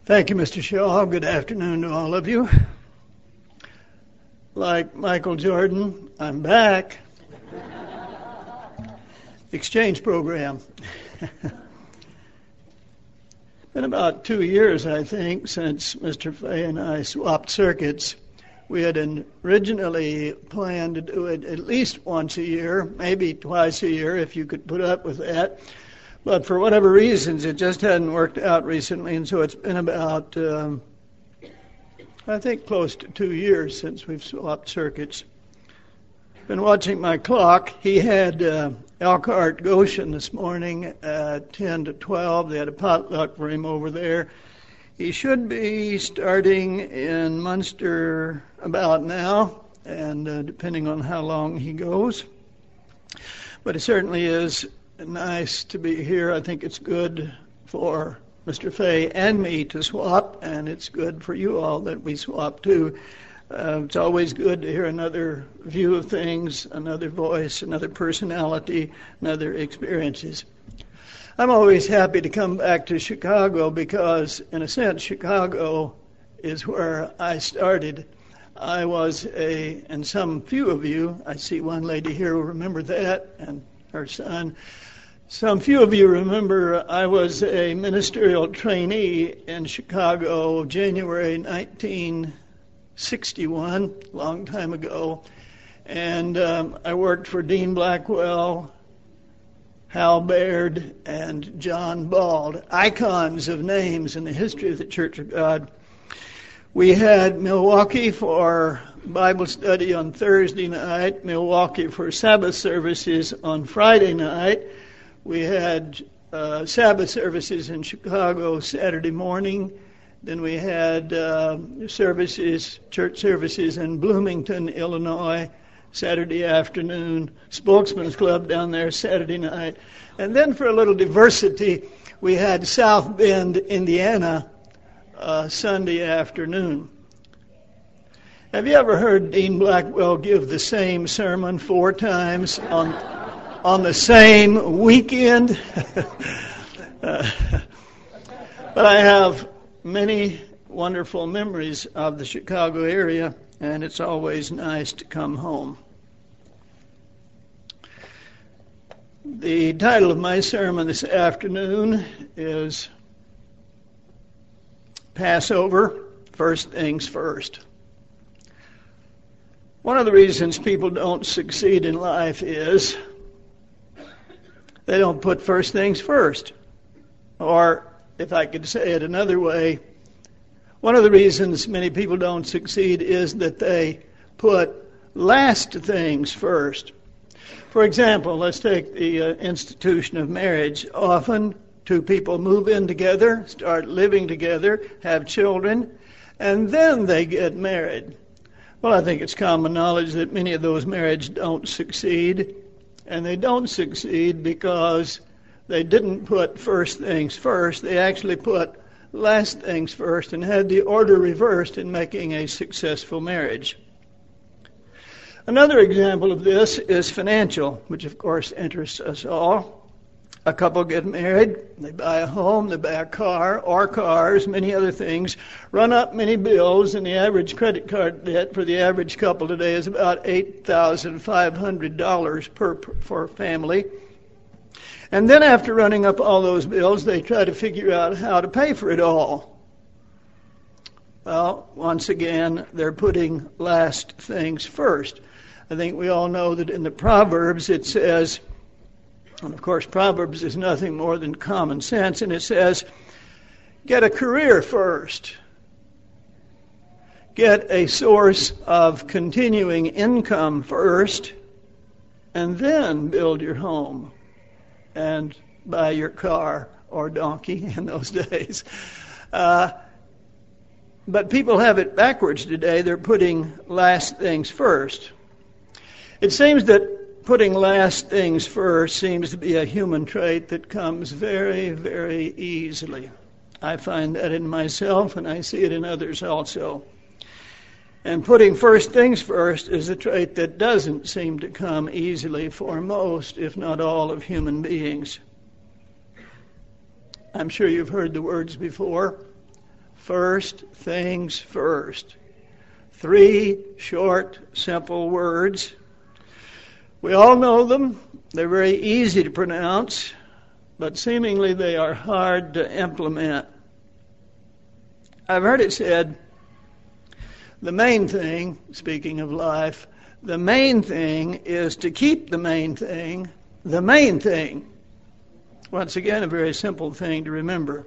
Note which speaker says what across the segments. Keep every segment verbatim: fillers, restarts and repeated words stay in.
Speaker 1: Thank you, Mister Shaw. Good afternoon to all of you. Like Michael Jordan, I'm back. Exchange program. Been about two years, I think, since Mister Fay and I swapped circuits. We had originally planned to do it at least once a year, maybe twice a year, if you could put up with that. But for whatever reasons, it just hadn't worked out recently, and so it's been about, um, I think, close to two years since we've swapped circuits. Been watching my clock. He had uh, Elkhart Goshen this morning at ten to twelve. They had a potluck for him over there. He should be starting in Munster about now, and uh, depending on how long he goes. But it certainly is nice to be here. I think it's good for Mister Fay and me to swap, and it's good for you all that we swap too. Uh, it's always good to hear another view of things, another voice, another personality, another experiences. I'm always happy to come back to Chicago because, in a sense, Chicago is where I started. I was a, and some few of you, I see one lady here who remember that, and her son. Some few of you remember I was a ministerial trainee in Chicago, January nineteen sixty-one, a long time ago. And um, I worked for Dean Blackwell, Hal Baird, and John Bald, icons of names in the history of the Church of God. We had Milwaukee for Bible study on Thursday night, Milwaukee for Sabbath services on Friday night. We had uh, Sabbath services in Chicago Saturday morning. Then we had uh, services, church services in Bloomington, Illinois, Saturday afternoon. Spokesman's Club down there Saturday night. And then for a little diversity, we had South Bend, Indiana, uh, Sunday afternoon. Have you ever heard Dean Blackwell give the same sermon four times on on the same weekend? uh, but I have many wonderful memories of the Chicago area, and it's always nice to come home. The title of my sermon this afternoon is Passover, First Things First. One of the reasons people don't succeed in life is they don't put first things first. Or, if I could say it another way, one of the reasons many people don't succeed is that they put last things first. For example, let's take the uh, institution of marriage. Often, two people move in together, start living together, have children, and then they get married. Well, I think it's common knowledge that many of those marriages don't succeed. And they don't succeed because they didn't put first things first. They actually put last things first and had the order reversed in making a successful marriage. Another example of this is financial, which of course interests us all. A couple get married, they buy a home, they buy a car or cars, many other things, run up many bills, and the average credit card debt for the average couple today is about eight thousand five hundred dollars per, per for a family. And then after running up all those bills, they try to figure out how to pay for it all. Well, once again, they're putting last things first. I think we all know that in the Proverbs it says, and of course, Proverbs is nothing more than common sense, and it says, get a career first. Get a source of continuing income first, and then build your home and buy your car or donkey in those days. Uh, but people have it backwards today. They're putting last things first. It seems that putting last things first seems to be a human trait that comes very, very easily. I find that in myself, and I see it in others also. And putting first things first is a trait that doesn't seem to come easily for most, if not all, of human beings. I'm sure you've heard the words before. First things first. Three short, simple words. We all know them. They're very easy to pronounce, but seemingly they are hard to implement. I've heard it said, the main thing, speaking of life, the main thing is to keep the main thing the main thing. Once again, a very simple thing to remember.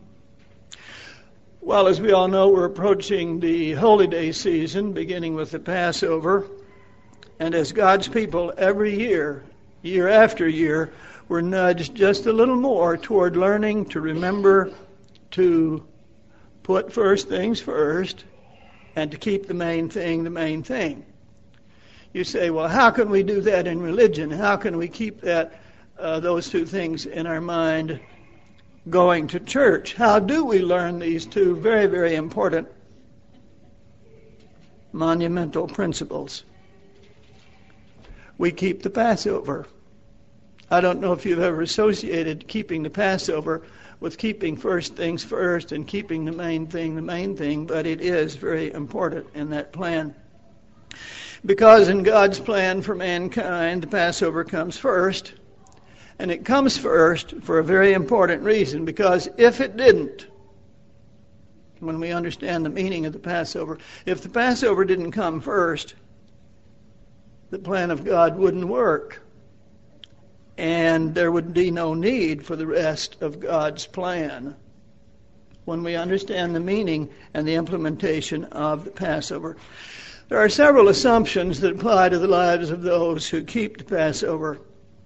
Speaker 1: Well, as we all know, we're approaching the Holy Day season, beginning with the Passover. And as God's people, every year, year after year, we're nudged just a little more toward learning to remember to put first things first and to keep the main thing the main thing. You say, well, how can we do that in religion? How can we keep that uh, those two things in our mind going to church? How do we learn these two very, very important monumental principles? We keep the Passover. I don't know if you've ever associated keeping the Passover with keeping first things first and keeping the main thing the main thing, but it is very important in that plan. Because in God's plan for mankind, the Passover comes first, and it comes first for a very important reason, because if it didn't, when we understand the meaning of the Passover, if the Passover didn't come first, the plan of God wouldn't work, and there would be no need for the rest of God's plan when we understand the meaning and the implementation of the Passover. There are several assumptions that apply to the lives of those who keep the Passover.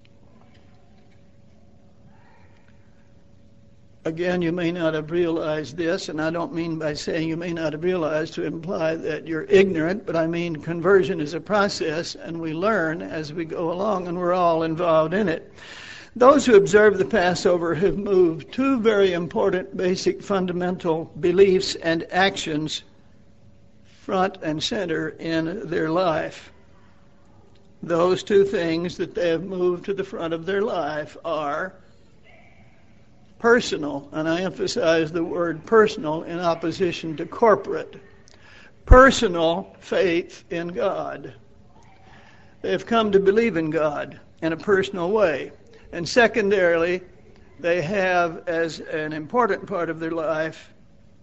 Speaker 1: Again, you may not have realized this, and I don't mean by saying you may not have realized to imply that you're ignorant, but I mean conversion is a process, and we learn as we go along, and we're all involved in it. Those who observe the Passover have moved two very important, basic, fundamental beliefs and actions front and center in their life. Those two things that they have moved to the front of their life are personal, and I emphasize the word personal in opposition to corporate. Personal faith in God. They have come to believe in God in a personal way. And secondarily, they have, as an important part of their life,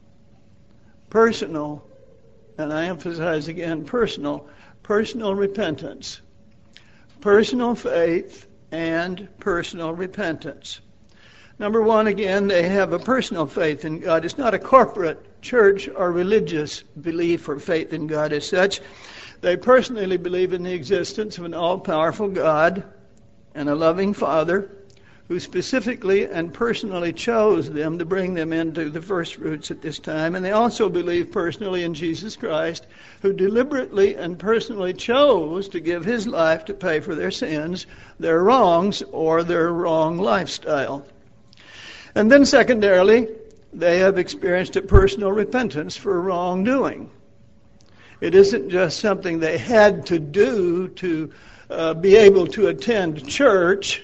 Speaker 1: personal, and I emphasize again personal, personal repentance. Personal faith and personal repentance. Number one, again, they have a personal faith in God. It's not a corporate church or religious belief or faith in God as such. They personally believe in the existence of an all-powerful God and a loving Father who specifically and personally chose them to bring them into the first fruits at this time. And they also believe personally in Jesus Christ, who deliberately and personally chose to give his life to pay for their sins, their wrongs, or their wrong lifestyle. And then secondarily, they have experienced a personal repentance for wrongdoing. It isn't just something they had to do to uh, be able to attend church.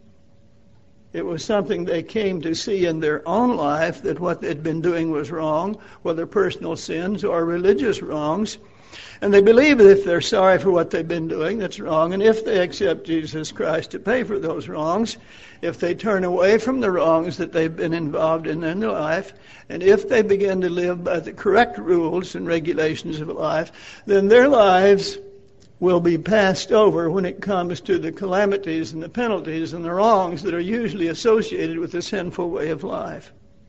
Speaker 1: It was something they came to see in their own life, that what they'd been doing was wrong, whether personal sins or religious wrongs. And they believe that if they're sorry for what they've been doing, that's wrong. And if they accept Jesus Christ to pay for those wrongs, if they turn away from the wrongs that they've been involved in in their life, and if they begin to live by the correct rules and regulations of life, then their lives will be passed over when it comes to the calamities and the penalties and the wrongs that are usually associated with a sinful way of life.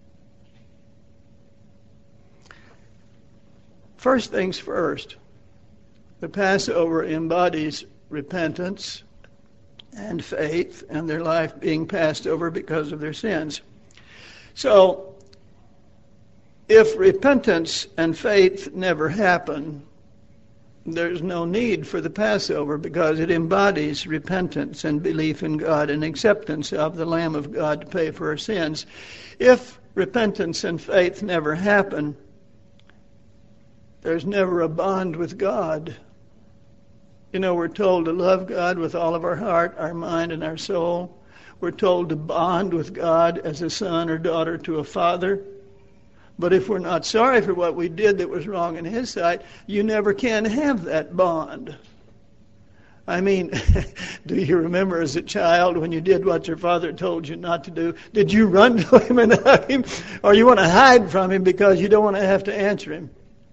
Speaker 1: First things first, the Passover embodies repentance and faith and their life being passed over because of their sins. So, if repentance and faith never happen, there's no need for the Passover, because it embodies repentance and belief in God and acceptance of the Lamb of God to pay for our sins. If repentance and faith never happen, there's never a bond with God. You know, we're told to love God with all of our heart, our mind, and our soul. We're told to bond with God as a son or daughter to a father. But if we're not sorry for what we did that was wrong in his sight, you never can have that bond. I mean, do you remember as a child when you did what your father told you not to do? Did you run to him and hug him? Or you want to hide from him because you don't want to have to answer him?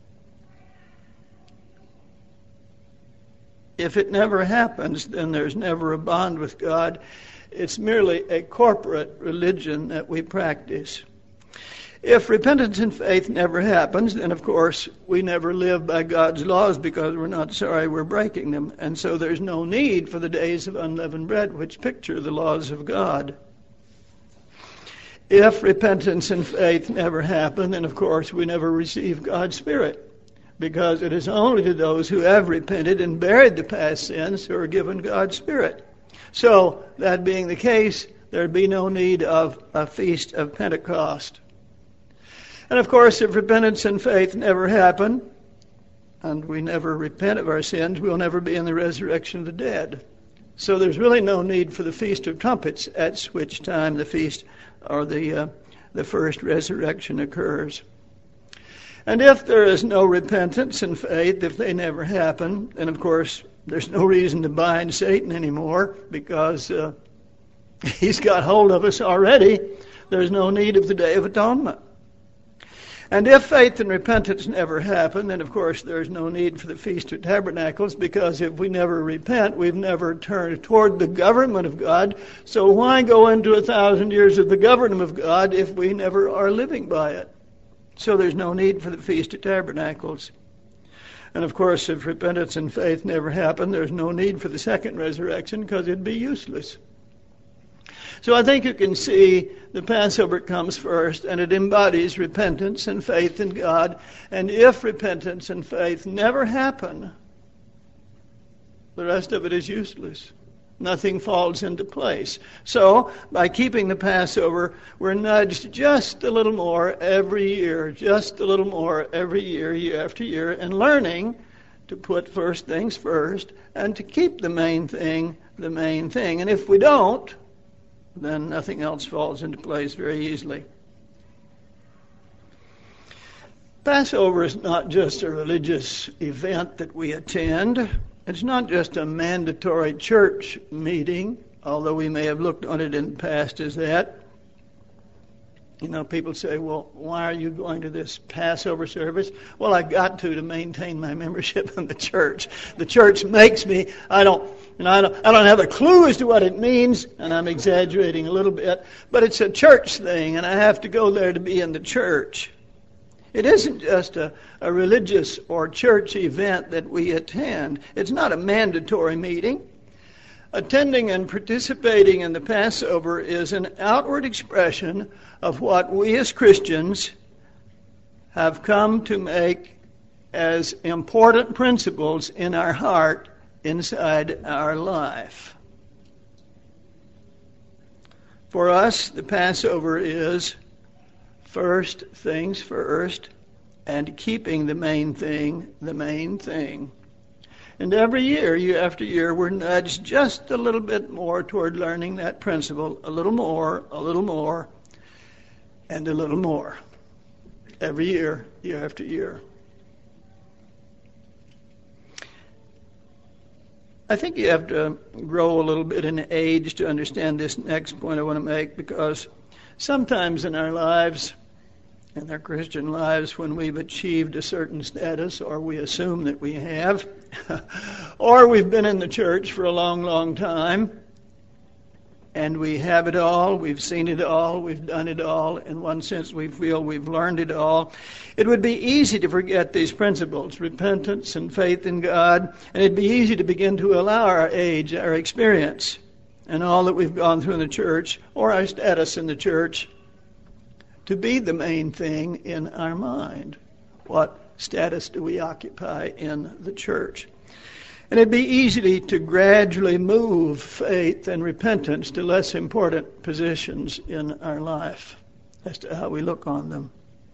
Speaker 1: If it never happens, then there's never a bond with God. It's merely a corporate religion that we practice. If repentance and faith never happens, then of course we never live by God's laws because we're not sorry we're breaking them. And so there's no need for the days of unleavened bread, which picture the laws of God. If repentance and faith never happen, then of course we never receive God's Spirit, because it is only to those who have repented and buried the past sins who are given God's Spirit. So, that being the case, there'd be no need of a feast of Pentecost. And of course, if repentance and faith never happen, and we never repent of our sins, we'll never be in the resurrection of the dead. So there's really no need for the Feast of Trumpets, at which time the feast or the uh, the first resurrection occurs. And if there is no repentance and faith, if they never happen, then of course there's no reason to bind Satan anymore, because uh, he's got hold of us already. There's no need of the Day of Atonement. And if faith and repentance never happen, then of course there's no need for the Feast of Tabernacles, because if we never repent, we've never turned toward the government of God. So why go into a thousand years of the government of God if we never are living by it? So there's no need for the Feast of Tabernacles. And of course, if repentance and faith never happen, there's no need for the second resurrection, because it'd be useless. So I think you can see the Passover comes first, and it embodies repentance and faith in God. And if repentance and faith never happen, the rest of it is useless. Nothing falls into place. So, by keeping the Passover, we're nudged just a little more every year, just a little more every year, year after year, and learning to put first things first and to keep the main thing the main thing. And if we don't, then nothing else falls into place very easily. Passover is not just a religious event that we attend. It's not just a mandatory church meeting, although we may have looked on it in the past as that. You know, people say, well, why are you going to this Passover service? Well, I've got to to maintain my membership in the church. The church makes me. I don't, you know, I don't, I don't have a clue as to what it means, and I'm exaggerating a little bit, but it's a church thing, and I have to go there to be in the church. It isn't just a, a religious or church event that we attend. It's not a mandatory meeting. Attending and participating in the Passover is an outward expression of what we as Christians have come to make as important principles in our heart inside our life. For us, the Passover is first things first, and keeping the main thing the main thing. And every year, year after year, we're nudged just a little bit more toward learning that principle, a little more, a little more, and a little more. Every year, year after year. I think you have to grow a little bit in age to understand this next point I want to make, because sometimes in our lives, in our Christian lives, when we've achieved a certain status, or we assume that we have, or we've been in the church for a long, long time, and we have it all, we've seen it all, we've done it all, in one sense we feel we've learned it all, it would be easy to forget these principles, repentance and faith in God, and it'd be easy to begin to allow our age, our experience, and all that we've gone through in the church, or our status in the church, to be the main thing in our mind. What status do we occupy in the church? And it'd be easy to gradually move faith and repentance to less important positions in our life as to how we look on them.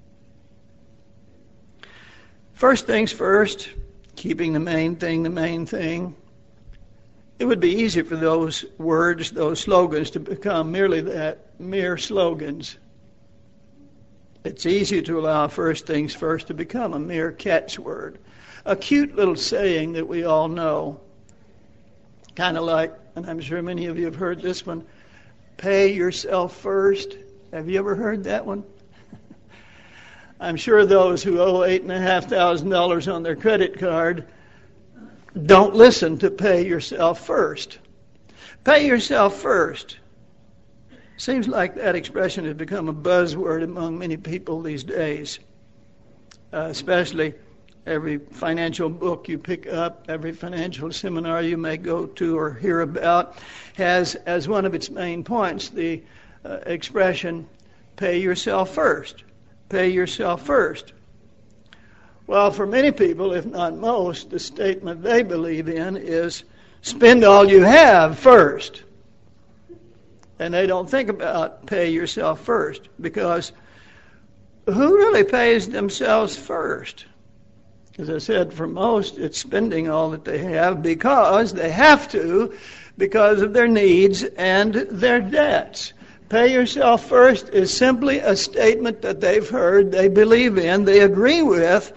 Speaker 1: First things first, keeping the main thing the main thing. It would be easy for those words, those slogans, to become merely that, mere slogans. It It's easy to allow first things first to become a mere catchword, a cute little saying that we all know. Kind of like, and I'm sure many of you have heard this one, pay yourself first. Have you ever heard that one? I'm sure those who owe eight and a half thousand dollars on their credit card don't listen to pay yourself first. Pay yourself first. Seems like that expression has become a buzzword among many people these days, uh, especially every financial book you pick up, every financial seminar you may go to or hear about has as one of its main points the uh, expression, pay yourself first. Pay yourself first. Well, for many people, if not most, the statement they believe in is spend all you have first. And they don't think about pay yourself first, because who really pays themselves first? As I said, for most, it's spending all that they have because they have to, because of their needs and their debts. Pay yourself first is simply a statement that they've heard, they believe in, they agree with,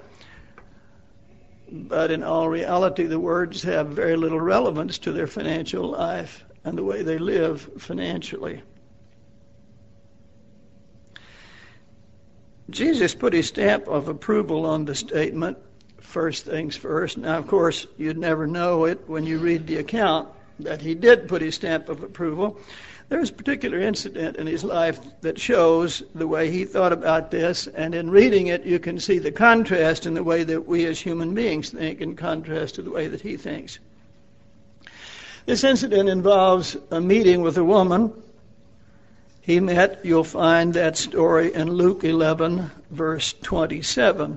Speaker 1: but in all reality, the words have very little relevance to their financial life and the way they live financially. Jesus put his stamp of approval on the statement, first things first. Now, of course, you'd never know it when you read the account that he did put his stamp of approval. There's a particular incident in his life that shows the way he thought about this, and in reading it, you can see the contrast in the way that we as human beings think in contrast to the way that he thinks. This incident involves a meeting with a woman he met. You'll find that story in Luke eleven, verse twenty-seven.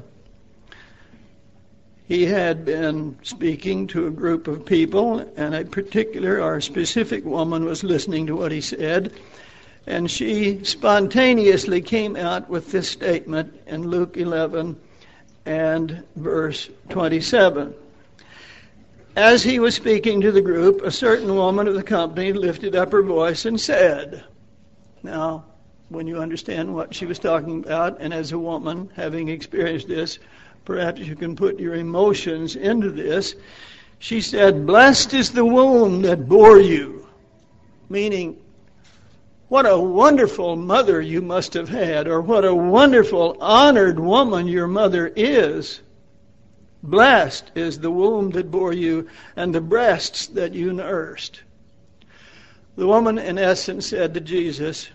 Speaker 1: He had been speaking to a group of people, and a particular or specific woman was listening to what he said, and she spontaneously came out with this statement in Luke eleven and verse twenty-seven. As he was speaking to the group, a certain woman of the company lifted up her voice and said, now, when you understand what she was talking about, and as a woman, having experienced this, perhaps you can put your emotions into this. She said, blessed is the womb that bore you. Meaning, what a wonderful mother you must have had, or what a wonderful, honored woman your mother is. Blessed is the womb that bore you and the breasts that you nursed. The woman, in essence, said to Jesus,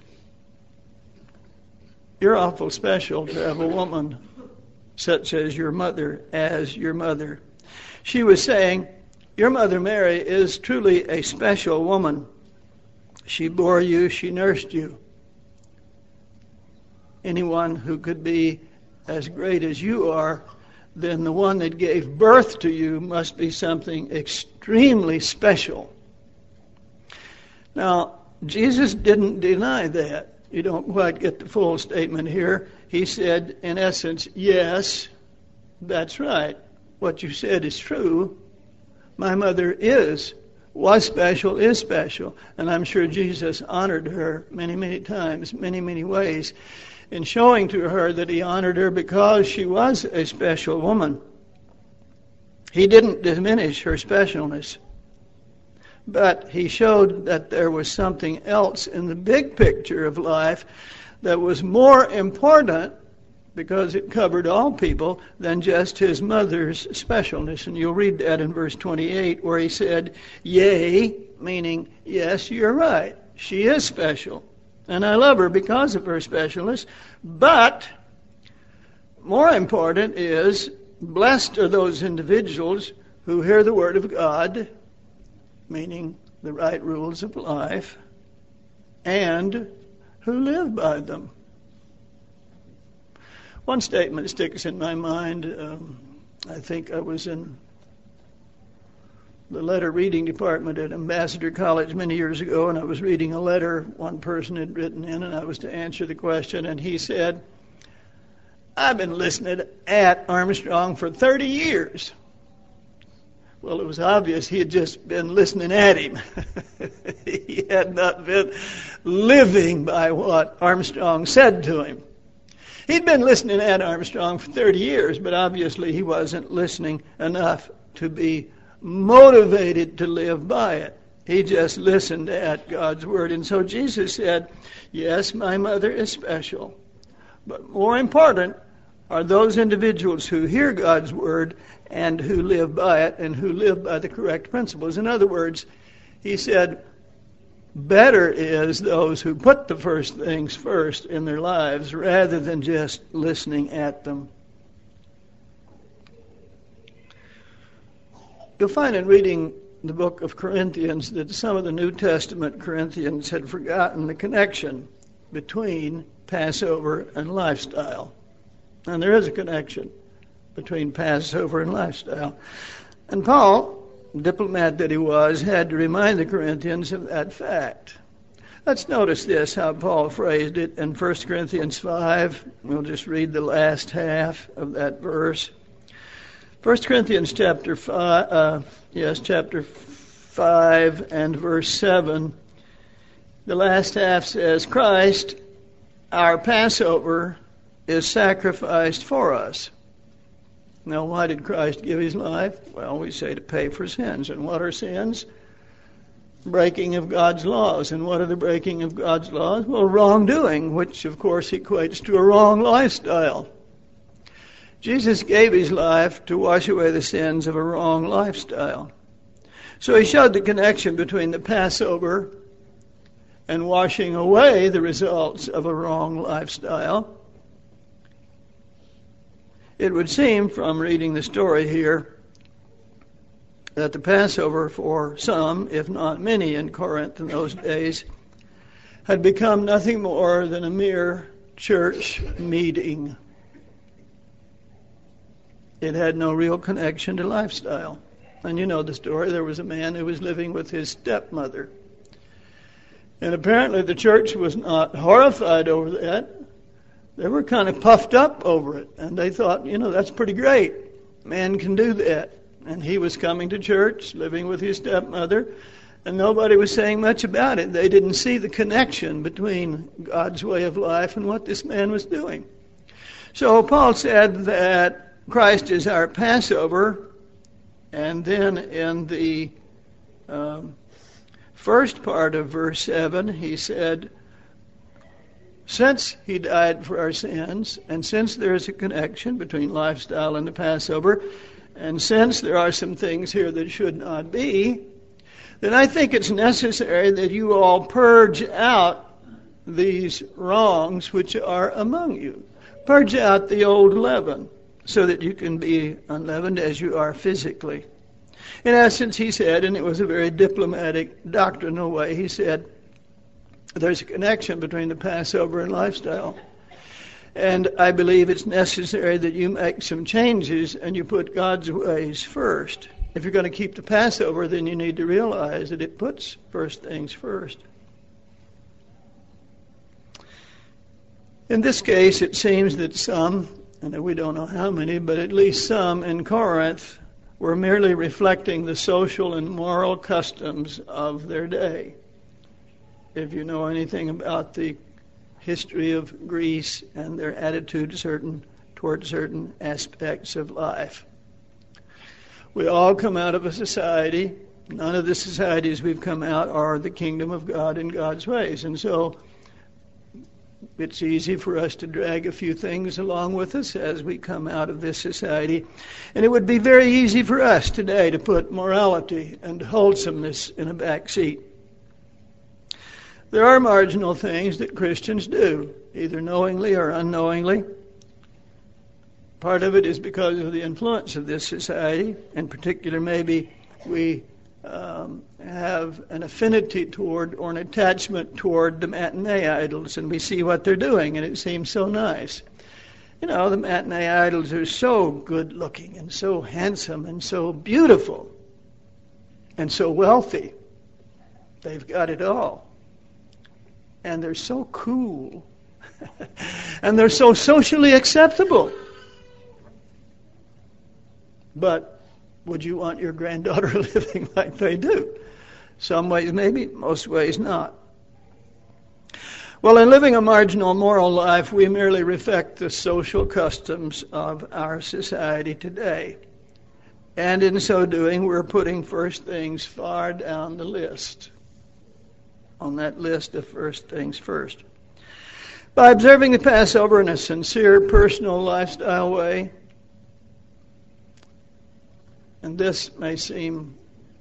Speaker 1: you're awful special to have a woman such as your mother, as your mother. She was saying, your mother Mary is truly a special woman. She bore you, she nursed you. Anyone who could be as great as you are, then the one that gave birth to you must be something extremely special. Now, Jesus didn't deny that. You don't quite get the full statement here. He said, in essence, yes, that's right. What you said is true. My mother is, was special, is special. And I'm sure Jesus honored her many, many times, many, many ways, in showing to her that he honored her because she was a special woman. He didn't diminish her specialness, but he showed that there was something else in the big picture of life that was more important, because it covered all people, than just his mother's specialness. And you'll read that in verse twenty-eight, where he said, yea, meaning, yes, you're right, she is special, and I love her because of her specialness. But more important is, blessed are those individuals who hear the word of God, meaning the right rules of life, and who live by them. One statement sticks in my mind. Um, I think I was in the letter reading department at Ambassador College many years ago, and I was reading a letter one person had written in, and I was to answer the question, and he said, I've been listening at Armstrong for thirty years. Well, it was obvious he had just been listening at him. He had not been living by what Armstrong said to him. He'd been listening to Ed Armstrong for thirty years, but obviously he wasn't listening enough to be motivated to live by it. He just listened at God's word. And so Jesus said, yes, my mother is special. But more important are those individuals who hear God's word and who live by it and who live by the correct principles. In other words, he said, better is those who put the first things first in their lives rather than just listening at them. You'll find in reading the book of Corinthians that some of the New Testament Corinthians had forgotten the connection between Passover and lifestyle. And there is a connection between Passover and lifestyle. And Paul, diplomat that he was, had to remind the Corinthians of that fact. Let's notice this, how Paul phrased it in First Corinthians five. We'll just read the last half of that verse. First Corinthians chapter five, uh, yes, chapter five and verse seven. The last half says, Christ, our Passover, is sacrificed for us. Now, why did Christ give his life? Well, we say to pay for sins. And what are sins? Breaking of God's laws. And what are the breaking of God's laws? Well, wrongdoing, which of course equates to a wrong lifestyle. Jesus gave his life to wash away the sins of a wrong lifestyle. So he showed the connection between the Passover and washing away the results of a wrong lifestyle. It would seem from reading the story here that the Passover for some, if not many in Corinth in those days, had become nothing more than a mere church meeting. It had no real connection to lifestyle. And you know the story. There was a man who was living with his stepmother. And apparently the church was not horrified over that. They were kind of puffed up over it. And they thought, you know, that's pretty great. Man can do that. And he was coming to church, living with his stepmother, and nobody was saying much about it. They didn't see the connection between God's way of life and what this man was doing. So Paul said that Christ is our Passover, and then in the um, first part of verse seven, he said, since he died for our sins, and since there is a connection between lifestyle and the Passover, and since there are some things here that should not be, then I think it's necessary that you all purge out these wrongs which are among you. Purge out the old leaven, so that you can be unleavened as you are physically. In essence, he said, and it was a very diplomatic, doctrinal way, he said, there's a connection between the Passover and lifestyle. And I believe it's necessary that you make some changes and you put God's ways first. If you're going to keep the Passover, then you need to realize that it puts first things first. In this case, it seems that some, and we don't know how many, but at least some in Corinth were merely reflecting the social and moral customs of their day. If you know anything about the history of Greece and their attitude certain toward certain aspects of life. We all come out of a society. None of the societies we've come out are the kingdom of God in God's ways. And so it's easy for us to drag a few things along with us as we come out of this society. And it would be very easy for us today to put morality and wholesomeness in a back seat. There are marginal things that Christians do, either knowingly or unknowingly. Part of it is because of the influence of this society. In particular, maybe we um, have an affinity toward or an attachment toward the matinee idols, and we see what they're doing, and it seems so nice. You know, the matinee idols are so good-looking and so handsome and so beautiful and so wealthy. They've got it all. And they're so cool. And they're so socially acceptable. But would you want your granddaughter living like they do? Some ways maybe, most ways not. Well, in living a marginal moral life, we merely reflect the social customs of our society today. And in so doing, we're putting first things far down the list, on that list of first things first. By observing the Passover in a sincere, personal lifestyle way, and this may seem,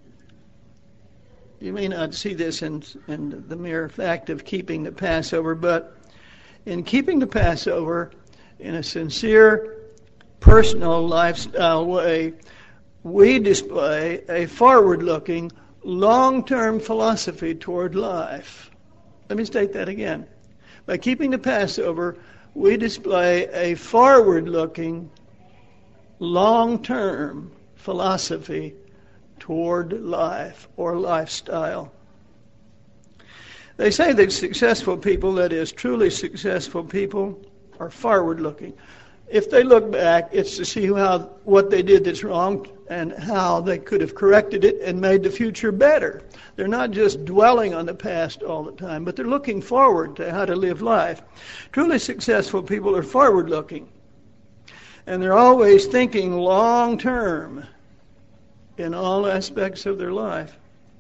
Speaker 1: you may not see this in, in the mere fact of keeping the Passover, but in keeping the Passover in a sincere, personal lifestyle way, we display a forward-looking, long-term philosophy toward life. Let me state that again. By keeping the Passover, we display a forward-looking, long-term philosophy toward life or lifestyle. They say that successful people, that is, truly successful people, are forward-looking. If they look back, it's to see how what they did that's wrong and how they could have corrected it and made the future better. They're not just dwelling on the past all the time, but they're looking forward to how to live life. Truly successful people are forward-looking, and they're always thinking long-term in all aspects of their life.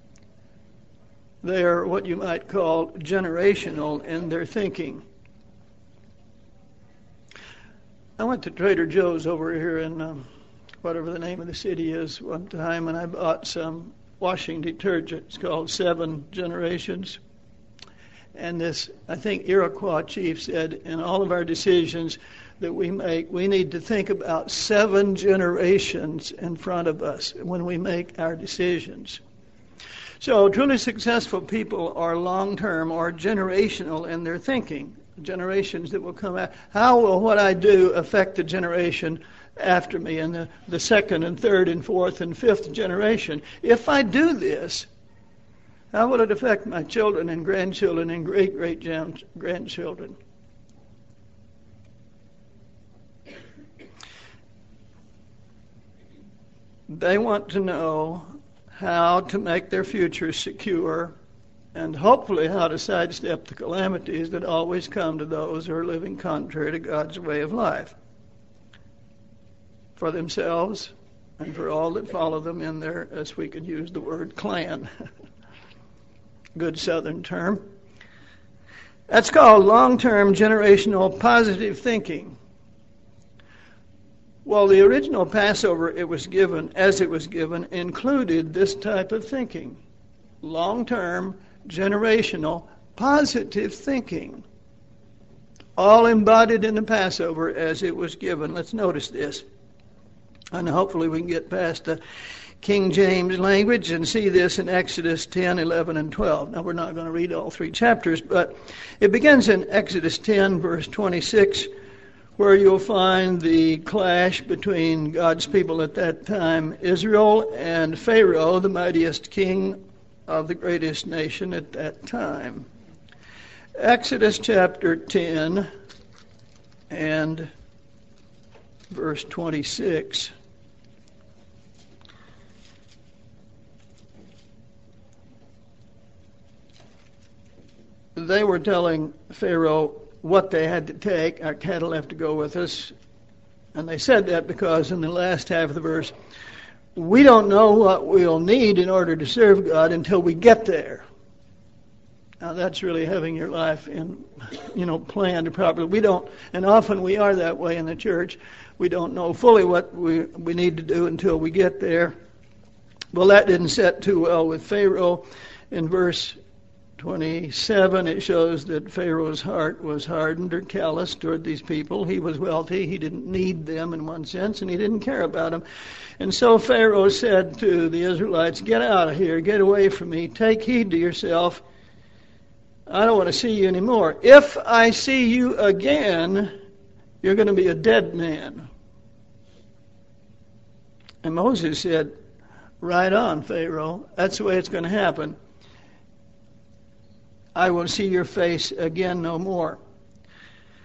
Speaker 1: They are what you might call generational in their thinking. I went to Trader Joe's over here in um, whatever the name of the city is one time, and I bought some washing detergent. It's called Seven Generations. And this, I think Iroquois chief said, in all of our decisions that we make, we need to think about seven generations in front of us when we make our decisions. So truly successful people are long-term or generational in their thinking. Generations that will come out. How will what I do affect the generation after me and the, the second and third and fourth and fifth generation? If I do this, how will it affect my children and grandchildren and great-great-grandchildren? They want to know how to make their future secure and hopefully how to sidestep the calamities that always come to those who are living contrary to God's way of life, for themselves and for all that follow them in their, as we could use the word, clan. Good Southern term. That's called long-term generational positive thinking. Well, the original Passover it was given, as it was given, included this type of thinking. Long-term generational, positive thinking, all embodied in the Passover as it was given. Let's notice this, and hopefully we can get past the King James language and see this in Exodus ten, eleven, and twelve. Now, we're not going to read all three chapters, but it begins in Exodus ten, verse twenty-six, where you'll find the clash between God's people at that time, Israel, and Pharaoh, the mightiest king of the greatest nation at that time. Exodus chapter ten and verse twenty-six. They were telling Pharaoh what they had to take. Our cattle have to go with us. And they said that because in the last half of the verse, we don't know what we'll need in order to serve God until we get there. Now that's really having your life in, you know, planned properly. We don't, and often we are that way in the church. We don't know fully what we, we need to do until we get there. Well, that didn't set too well with Pharaoh. In verse twenty-seven, it shows that Pharaoh's heart was hardened or callous toward these people. He was wealthy. He didn't need them in one sense, and he didn't care about them. And so Pharaoh said to the Israelites, get out of here, get away from me, take heed to yourself. I don't want to see you anymore. If I see you again, you're going to be a dead man. And Moses said, right on, Pharaoh. That's the way it's going to happen. I will see your face again no more.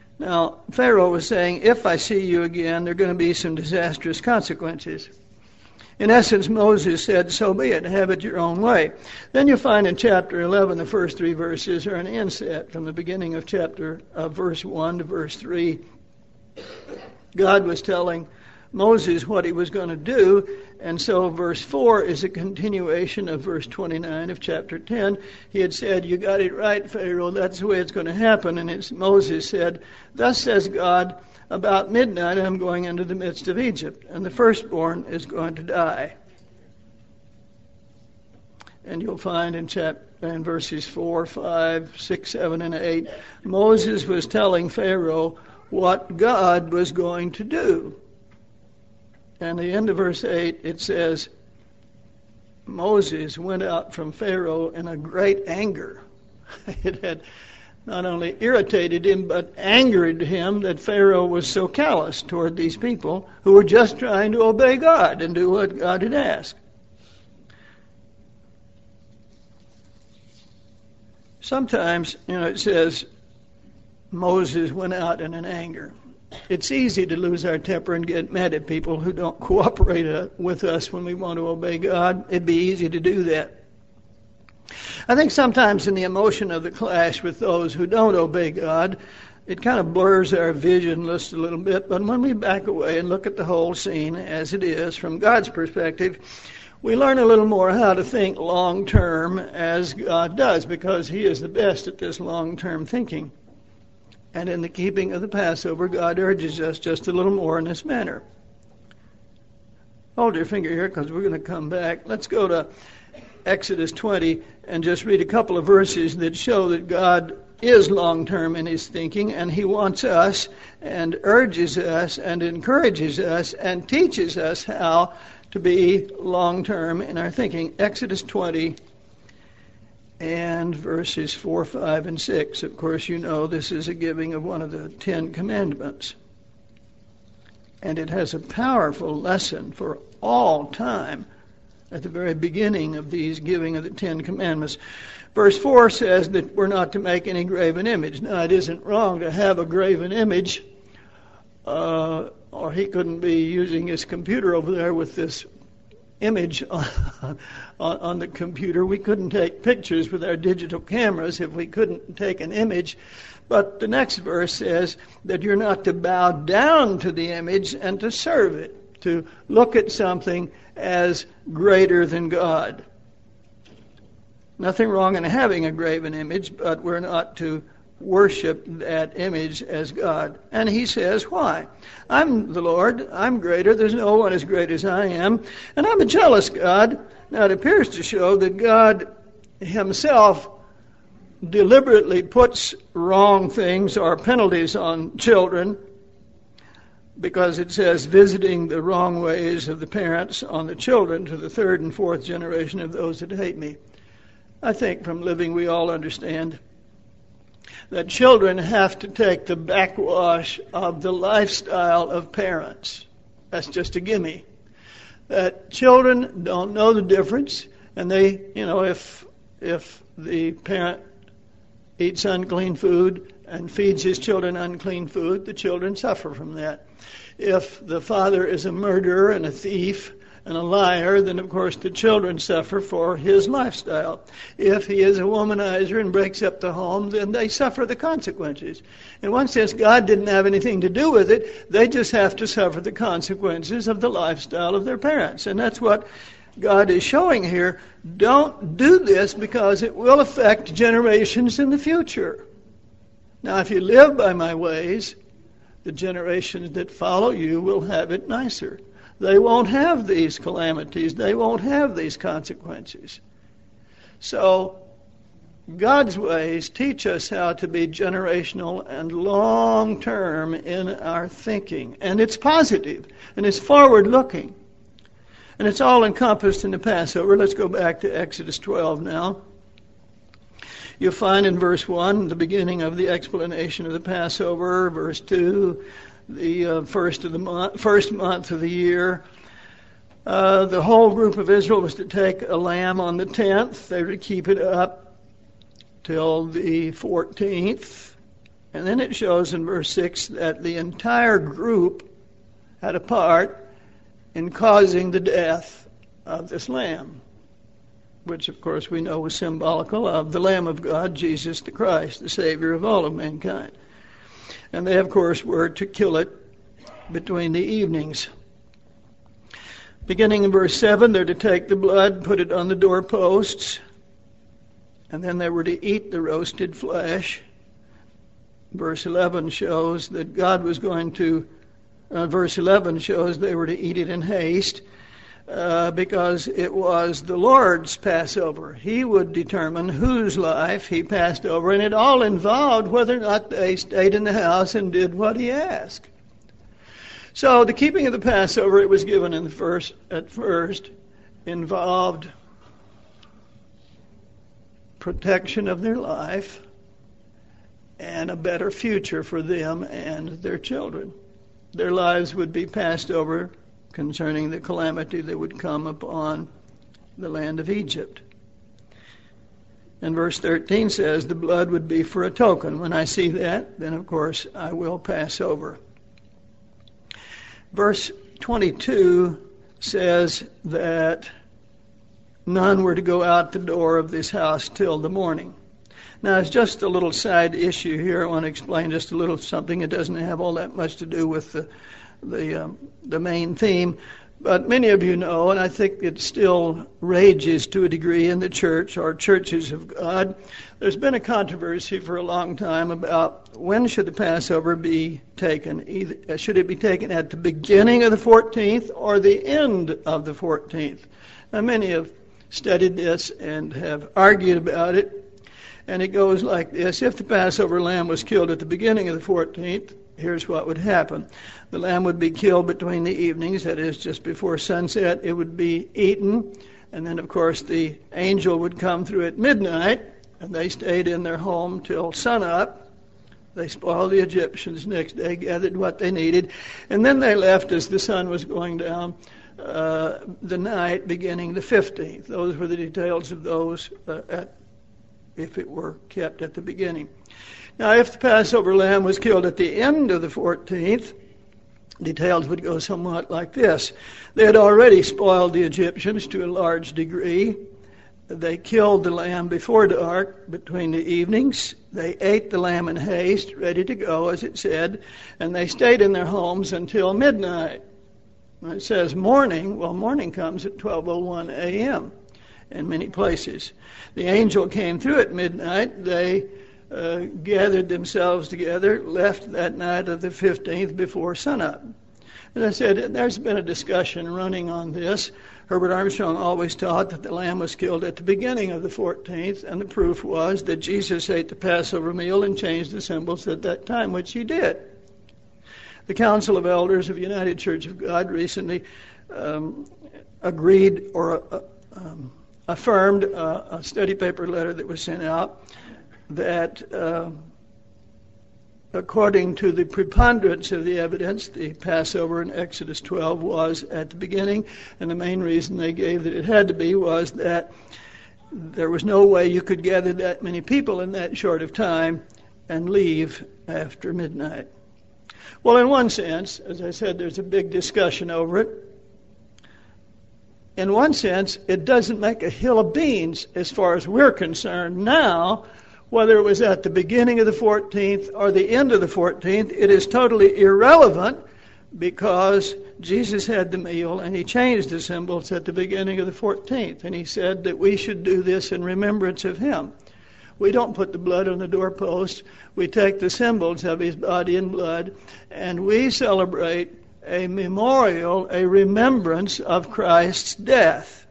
Speaker 1: Now, Pharaoh was saying, if I see you again, there are going to be some disastrous consequences. In essence, Moses said, so be it, have it your own way. Then you find in chapter eleven, the first three verses are an inset from the beginning of chapter uh, verse one to verse three. God was telling Moses what he was going to do, and so verse four is a continuation of verse twenty-nine of chapter ten. He had said, you got it right, Pharaoh, that's the way it's going to happen. And it's, Moses said, thus says God, about midnight I'm going into the midst of Egypt, and the firstborn is going to die. And you'll find in chapter in verses four, five, six, seven, and eight, Moses was telling Pharaoh what God was going to do. And the end of verse eight, it says, Moses went out from Pharaoh in a great anger. It had not only irritated him, but angered him that Pharaoh was so callous toward these people who were just trying to obey God and do what God had asked. Sometimes, you know, it says Moses went out in an anger. It's easy to lose our temper and get mad at people who don't cooperate uh, with us when we want to obey God. It'd be easy to do that. I think sometimes in the emotion of the clash with those who don't obey God, it kind of blurs our vision just a little bit. But when we back away and look at the whole scene as it is from God's perspective, we learn a little more how to think long term as God does, because He is the best at this long term thinking. And in the keeping of the Passover, God urges us just a little more in this manner. Hold your finger here, because we're going to come back. Let's go to Exodus twenty and just read a couple of verses that show that God is long-term in His thinking, and He wants us and urges us and encourages us and teaches us how to be long-term in our thinking. Exodus twenty and verses four, five, and six. Of course, you know this is a giving of one of the Ten Commandments. And it has a powerful lesson for all time at the very beginning of these giving of the Ten Commandments. Verse four says that we're not to make any graven image. Now, it isn't wrong to have a graven image, uh, or he couldn't be using his computer over there with this image on, on, on the computer. We couldn't take pictures with our digital cameras if we couldn't take an image. But the next verse says that you're not to bow down to the image and to serve it, to look at something as greater than God. Nothing wrong in having a graven image, but we're not to worship that image as God. And he says, why? I'm the Lord. I'm greater. There's no one as great as I am. And I'm a jealous God. Now, it appears to show that God Himself deliberately puts wrong things or penalties on children, because it says visiting the wrong ways of the parents on the children to the third and fourth generation of those that hate me. I think from living we all understand that children have to take the backwash of the lifestyle of parents. That's just a gimme. That children don't know the difference, and they, you know, if if the parent eats unclean food and feeds his children unclean food, the children suffer from that. If the father is a murderer and a thief and a liar, then of course the children suffer for his lifestyle. If he is a womanizer and breaks up the home, then they suffer the consequences. In one sense, God didn't have anything to do with it. They just have to suffer the consequences of the lifestyle of their parents. And that's what God is showing here. Don't do this, because it will affect generations in the future. Now, if you live by my ways, the generations that follow you will have it nicer. They won't have these calamities. They won't have these consequences. So, God's ways teach us how to be generational and long-term in our thinking. And it's positive, and it's forward-looking. And it's all encompassed in the Passover. Let's go back to Exodus twelve now. You'll find in verse one, the beginning of the explanation of the Passover. Verse two, the uh, first of the month, first month of the year. Uh, the whole group of Israel was to take a lamb on the tenth. They were to keep it up till the fourteenth. And then it shows in verse six that the entire group had a part in causing the death of this lamb, which of course we know was symbolical of the Lamb of God, Jesus the Christ, the Savior of all of mankind. And they, of course, were to kill it between the evenings. Beginning in verse seven, they're to take the blood, put it on the doorposts, and then they were to eat the roasted flesh. Verse eleven shows that God was going to, uh, verse eleven shows they were to eat it in haste, uh, because it was the Lord's Passover. He would determine whose life he passed over, and it all involved whether or not they stayed in the house and did what he asked. So the keeping of the Passover, it was given in the first, at first, involved protection of their life and a better future for them and their children. Their lives would be passed over concerning the calamity that would come upon the land of Egypt. And verse thirteen says, the blood would be for a token. When I see that, then of course I will pass over. Verse twenty-two says that none were to go out the door of this house till the morning. Now, it's just a little side issue here. I want to explain just a little something. It doesn't have all that much to do with the the, um, the main theme. But many of you know, and I think it still rages to a degree in the church or churches of God, there's been a controversy for a long time about when should the Passover be taken. Either, should it be taken at the beginning of the fourteenth or the end of the fourteenth? Now, many have studied this and have argued about it. And it goes like this. If the Passover lamb was killed at the beginning of the fourteenth, here's what would happen. The lamb would be killed between the evenings, that is, just before sunset. It would be eaten, and then, of course, the angel would come through at midnight, and they stayed in their home till sunup. They spoiled the Egyptians. Next day, gathered what they needed, and then they left as the sun was going down uh, the night beginning the fifteenth. Those were the details of those uh, at if it were kept at the beginning. Now, if the Passover lamb was killed at the end of the fourteenth, details would go somewhat like this. They had already spoiled the Egyptians to a large degree. They killed the lamb before dark between the evenings. They ate the lamb in haste, ready to go, as it said, and they stayed in their homes until midnight. When it says morning, well, morning comes at twelve oh one a.m. in many places. The angel came through at midnight. They uh, gathered themselves together, left that night of the fifteenth before sunup. As I said, there's been a discussion running on this. Herbert Armstrong always taught that the lamb was killed at the beginning of the fourteenth, and the proof was that Jesus ate the Passover meal and changed the symbols at that time, which he did. The Council of Elders of United Church of God recently um, agreed or uh, um, affirmed uh, a study paper letter that was sent out that uh, according to the preponderance of the evidence, the Passover in Exodus twelve was at the beginning, and the main reason they gave that it had to be was that there was no way you could gather that many people in that short of time and leave after midnight. Well, in one sense, as I said, there's a big discussion over it. In one sense, it doesn't make a hill of beans as far as we're concerned now, whether it was at the beginning of the fourteenth or the end of the fourteenth. It is totally irrelevant because Jesus had the meal and he changed the symbols at the beginning of the fourteenth. And he said that we should do this in remembrance of him. We don't put the blood on the doorpost. We take the symbols of his body and blood, and we celebrate a memorial, a remembrance of Christ's death.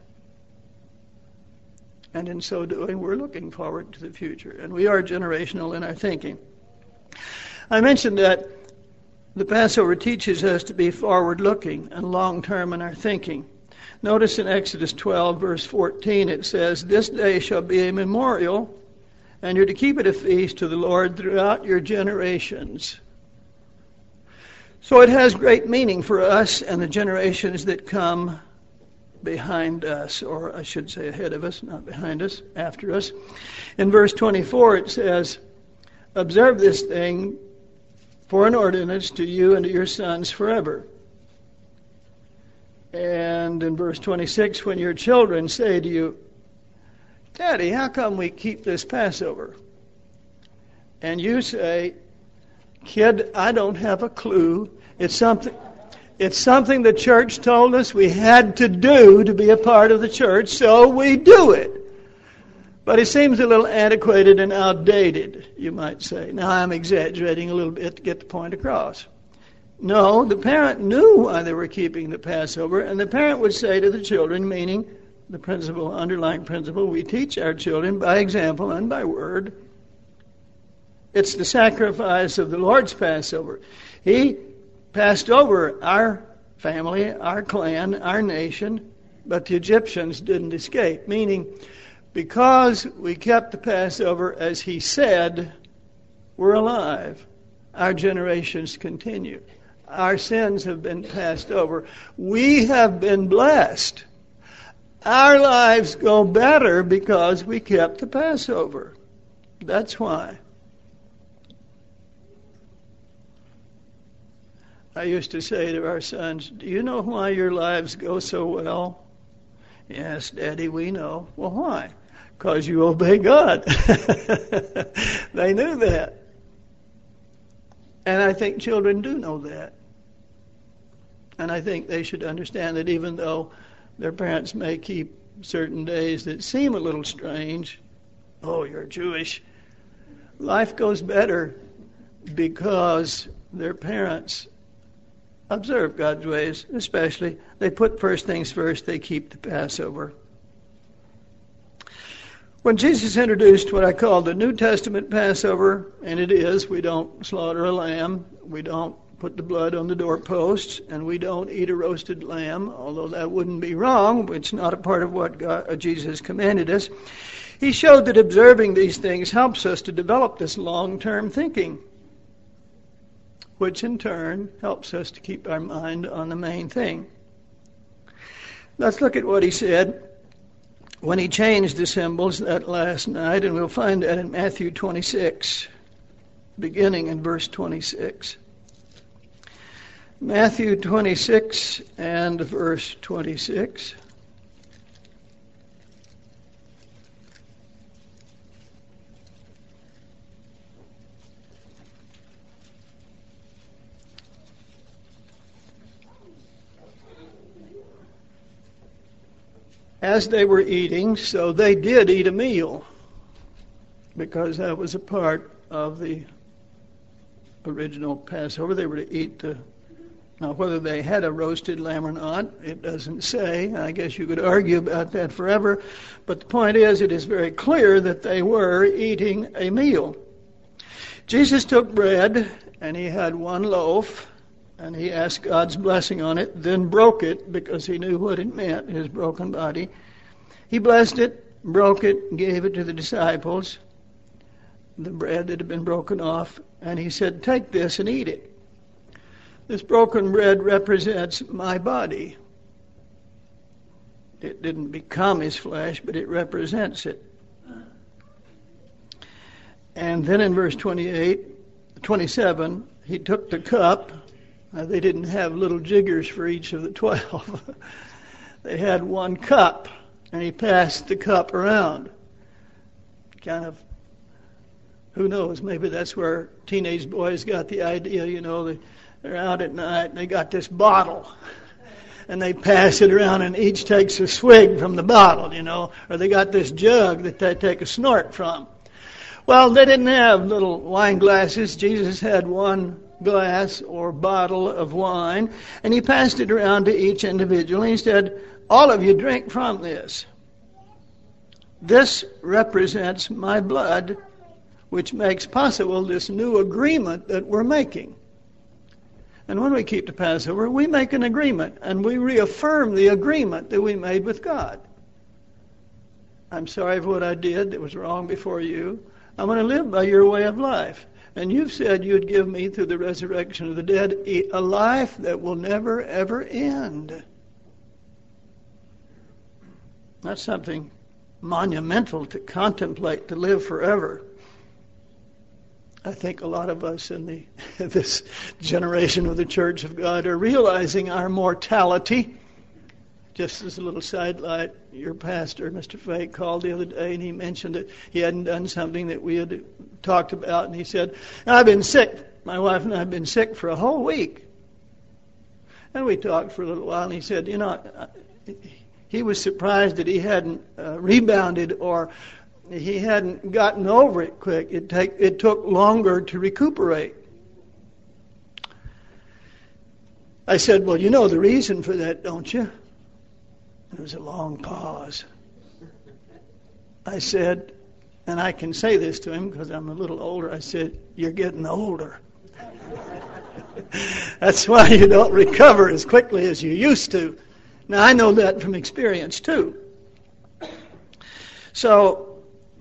Speaker 1: And in so doing, we're looking forward to the future. And we are generational in our thinking. I mentioned that the Passover teaches us to be forward-looking and long-term in our thinking. Notice in Exodus twelve, verse fourteen, it says, "This day shall be a memorial, and you're to keep it a feast to the Lord throughout your generations." So it has great meaning for us and the generations that come behind us, or I should say ahead of us, not behind us, after us. In verse twenty-four it says, "Observe this thing for an ordinance to you and to your sons forever." And in verse twenty-six, when your children say to you, Daddy, how come we keep this Passover? And you say, kid, I don't have a clue. It's something, it's something the church told us we had to do to be a part of the church, so we do it. But it seems a little antiquated and outdated, you might say. Now, I'm exaggerating a little bit to get the point across. No, the parent knew why they were keeping the Passover, and the parent would say to the children, meaning the principle, underlying principle, we teach our children by example and by word. It's the sacrifice of the Lord's Passover. He passed over our family, our clan, our nation, but the Egyptians didn't escape, meaning because we kept the Passover as he said, we're alive. Our generations continue. Our sins have been passed over. We have been blessed. Our lives go better because we kept the Passover. That's why. I used to say to our sons, do you know why your lives go so well? Yes, Daddy, we know. Well, why? Because you obey God. They knew that. And I think children do know that. And I think they should understand that even though their parents may keep certain days that seem a little strange, oh, you're Jewish, life goes better because their parents observe God's ways, especially. They put first things first, they keep the Passover. When Jesus introduced what I call the New Testament Passover, and it is, we don't slaughter a lamb, we don't put the blood on the doorposts, and we don't eat a roasted lamb, although that wouldn't be wrong. It's not a part of what God, uh, Jesus commanded us. He showed that observing these things helps us to develop this long-term thinking, which in turn helps us to keep our mind on the main thing. Let's look at what he said when he changed the symbols that last night, and we'll find that in Matthew twenty-six, beginning in verse twenty-six. Matthew twenty-six and verse twenty-six. As they were eating, so they did eat a meal, because that was a part of the original Passover. They were to eat the, now whether they had a roasted lamb or not, it doesn't say. I guess you could argue about that forever, but the point is, it is very clear that they were eating a meal. Jesus took bread, and he had one loaf, and he asked God's blessing on it, then broke it because he knew what it meant, his broken body. He blessed it, broke it, and gave it to the disciples, the bread that had been broken off, and he said, take this and eat it. This broken bread represents my body. It didn't become his flesh, but it represents it. And then in verse twenty-eight, twenty-seven, he took the cup. Now, they didn't have little jiggers for each of the twelve. They had one cup, and he passed the cup around. Kind of, who knows, maybe that's where teenage boys got the idea, you know, they, they're out at night, and they got this bottle, and they pass it around, and each takes a swig from the bottle, you know, or they got this jug that they take a snort from. Well, they didn't have little wine glasses. Jesus had one glass or bottle of wine, and he passed it around to each individual. And he said, all of you drink from this. This represents my blood, which makes possible this new agreement that we're making. And when we keep the Passover, we make an agreement, and we reaffirm the agreement that we made with God. I'm sorry for what I did that was wrong before you. I'm going to live by your way of life. And you've said you'd give me, through the resurrection of the dead, a life that will never, ever end. That's something monumental to contemplate, to live forever. I think a lot of us in the this generation of the Church of God are realizing our mortality just as a little sidelight, your pastor, Mister Fay, called the other day and he mentioned that he hadn't done something that we had talked about. And he said, I've been sick. My wife and I have been sick for a whole week. And we talked for a little while and he said, you know, he was surprised that he hadn't uh, rebounded or he hadn't gotten over it quick. It, take, it took longer to recuperate. I said, well, you know the reason for that, don't you? There was a long pause. I said, and I can say this to him because I'm a little older, I said, you're getting older. That's why you don't recover as quickly as you used to. Now, I know that from experience, too. So,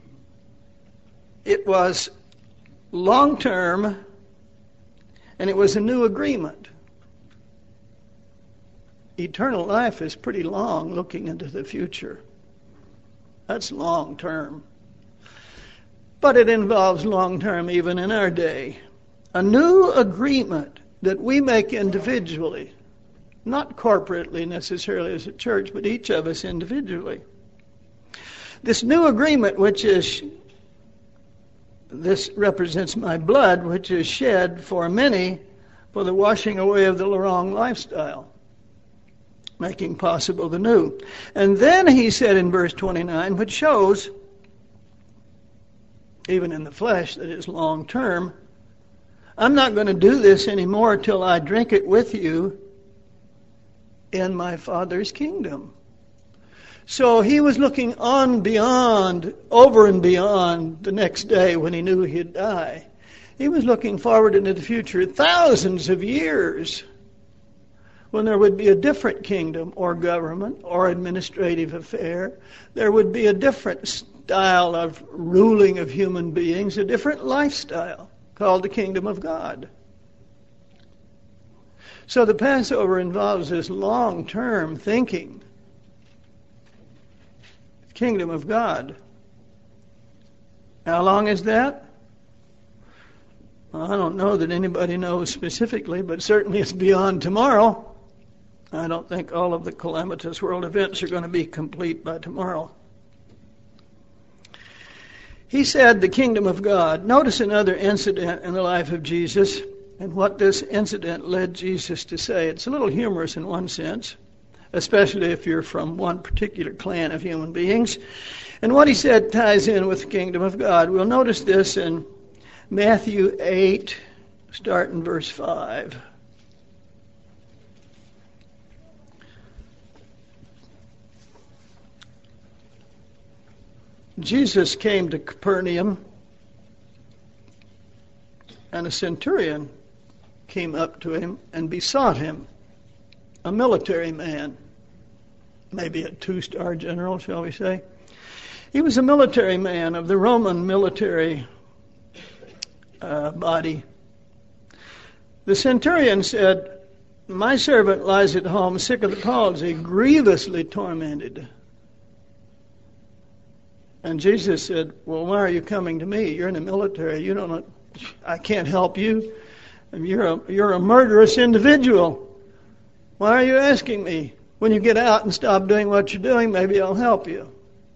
Speaker 1: it was long-term, and it was a new agreement. Eternal life is pretty long, looking into the future. That's long-term. But it involves long-term even in our day. A new agreement that we make individually, not corporately necessarily as a church, but each of us individually. This new agreement, which is, this represents my blood, which is shed for many for the washing away of the wrong lifestyle, making possible the new. And then he said in verse twenty-nine, which shows, even in the flesh, that is long term, I'm not going to do this anymore till I drink it with you in my Father's kingdom. So he was looking on beyond, over and beyond the next day when he knew he'd die. He was looking forward into the future, thousands of years, when there would be a different kingdom or government or administrative affair. There would be a different style of ruling of human beings, a different lifestyle called the kingdom of God. So the Passover involves this long-term thinking. Kingdom of God. How long is that? Well, I don't know that anybody knows specifically, but certainly it's beyond tomorrow. I don't think all of the calamitous world events are going to be complete by tomorrow. He said the kingdom of God. Notice another incident in the life of Jesus and what this incident led Jesus to say. It's a little humorous in one sense, especially if you're from one particular clan of human beings. And what he said ties in with the kingdom of God. We'll notice this in Matthew eight, start in verse five. Jesus came to Capernaum, and a centurion came up to him and besought him, a military man, maybe a two-star general, shall we say. He was a military man of the Roman military uh, body. The centurion said, my servant lies at home sick of the palsy, grievously tormented. And Jesus said, well, why are you coming to me? You're in the military. You don't know, I can't help you. You're a, you're a murderous individual. Why are you asking me? When you get out and stop doing what you're doing, maybe I'll help you.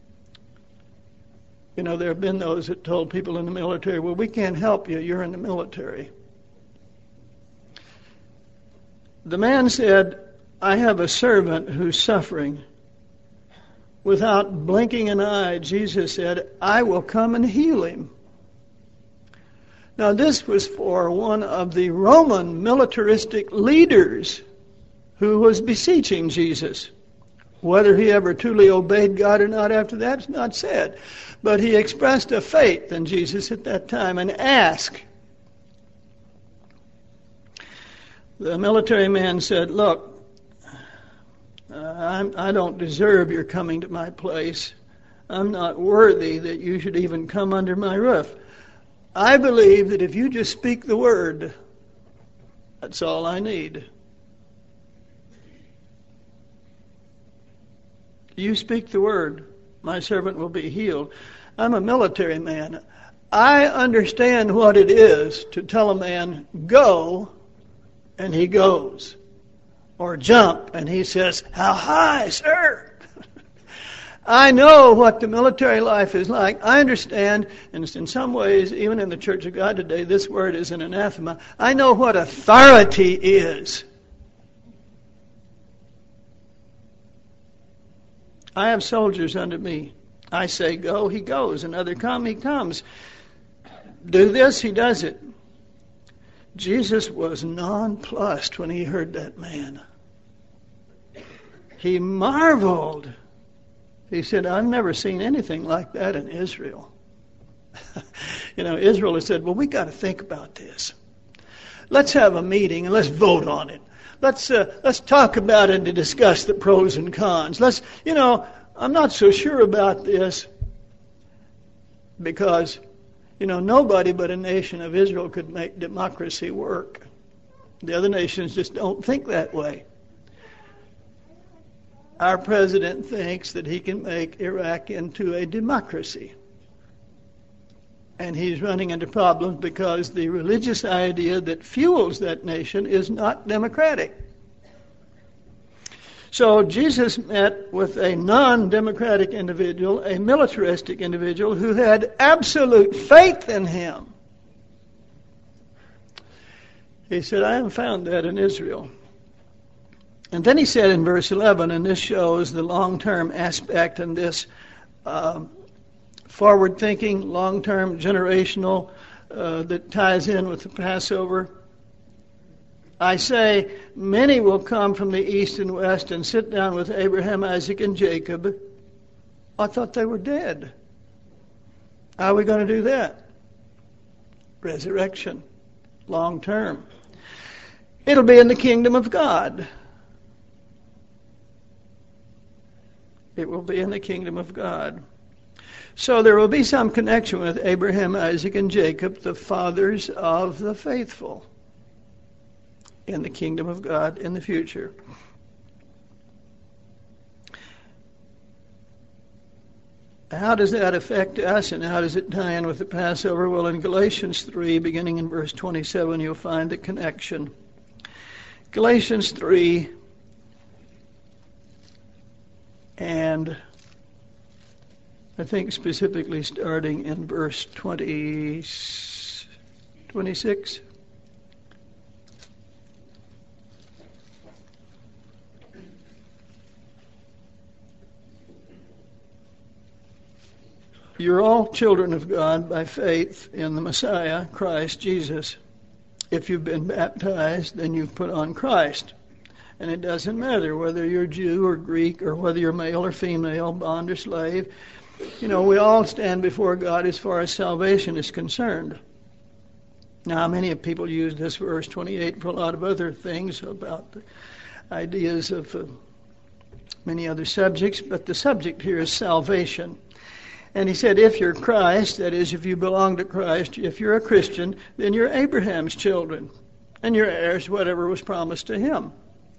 Speaker 1: You know, there have been those that told people in the military, well, we can't help you. You're in the military. The man said, I have a servant who's suffering. Without blinking an eye, Jesus said, I will come and heal him. Now, this was for one of the Roman militaristic leaders who was beseeching Jesus. Whether he ever truly obeyed God or not after that is not said. But he expressed a faith in Jesus at that time and asked. The military man said, look, uh, I'm, I don't deserve your coming to my place. I'm not worthy that you should even come under my roof. I believe that if you just speak the word, that's all I need. You speak the word, my servant will be healed. I'm a military man. I understand what it is to tell a man, go, and he goes. or jump. And he says, how high, sir? I know what the military life is like. I understand, and in some ways, even in the Church of God today, this word is an anathema. I know what authority is. I have soldiers under me. I say go, he goes. Another come, he comes. Do this, he does it. Jesus was nonplussed when he heard that man. He marveled. He said, I've never seen anything like that in Israel. You know, Israel has said, well, we got to think about this. Let's have a meeting and let's vote on it. Let's uh, let's talk about it and discuss the pros and cons. Let's, you know, I'm not so sure about this because, you know, nobody but a nation of Israel could make democracy work. The other nations just don't think that way. Our president thinks that he can make Iraq into a democracy. And he's running into problems because the religious idea that fuels that nation is not democratic. So Jesus met with a non-democratic individual, a militaristic individual who had absolute faith in him. He said, I haven't found that in Israel. And then he said in verse eleven, and this shows the long-term aspect and this uh, forward-thinking, long-term, generational uh, that ties in with the Passover. I say, many will come from the east and west and sit down with Abraham, Isaac, and Jacob. I thought they were dead. How are we going to do that? Resurrection, long-term. It'll be in the kingdom of God. It will be in the kingdom of God. So there will be some connection with Abraham, Isaac, and Jacob, the fathers of the faithful, in the kingdom of God in the future. How does that affect us, and how does it tie in with the Passover? Well, in Galatians three, beginning in verse twenty-seven, you'll find the connection. Galatians three, and I think specifically starting in verse twenty, twenty-six. You're all children of God by faith in the Messiah, Christ Jesus. If you've been baptized, then you've put on Christ. And it doesn't matter whether you're Jew or Greek or whether you're male or female, bond or slave. You know, we all stand before God as far as salvation is concerned. Now, many people use this verse twenty-eight for a lot of other things about the ideas of uh, many other subjects, but the subject here is salvation. And he said, if you're Christ, that is, if you belong to Christ, if you're a Christian, then you're Abraham's children, and you're heirs whatever was promised to him.